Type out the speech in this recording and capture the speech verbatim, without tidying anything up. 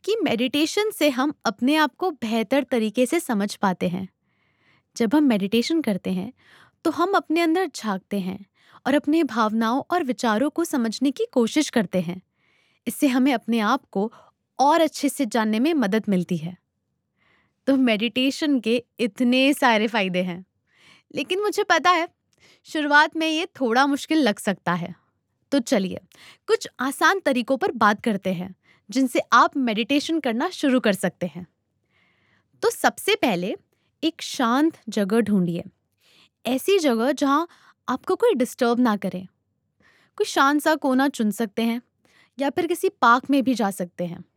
कि मेडिटेशन से हम अपने आप को बेहतर तरीके से समझ पाते हैं। जब हम मेडिटेशन करते हैं तो हम अपने अंदर झांकते हैं और अपने भावनाओं और विचारों को समझने की कोशिश करते हैं। इससे हमें अपने आप को और अच्छे से जानने में मदद मिलती है। तो मेडिटेशन के इतने सारे फायदे हैं, लेकिन मुझे पता है शुरुआत में ये थोड़ा मुश्किल लग सकता है। तो चलिए कुछ आसान तरीकों पर बात करते हैं जिनसे आप मेडिटेशन करना शुरू कर सकते हैं। तो सबसे पहले एक शांत जगह ढूंढिए। ऐसी जगह जहां आपको कोई डिस्टर्ब ना करे। कोई शांत सा कोना चुन सकते हैं या फिर किसी पार्क में भी जा सकते हैं।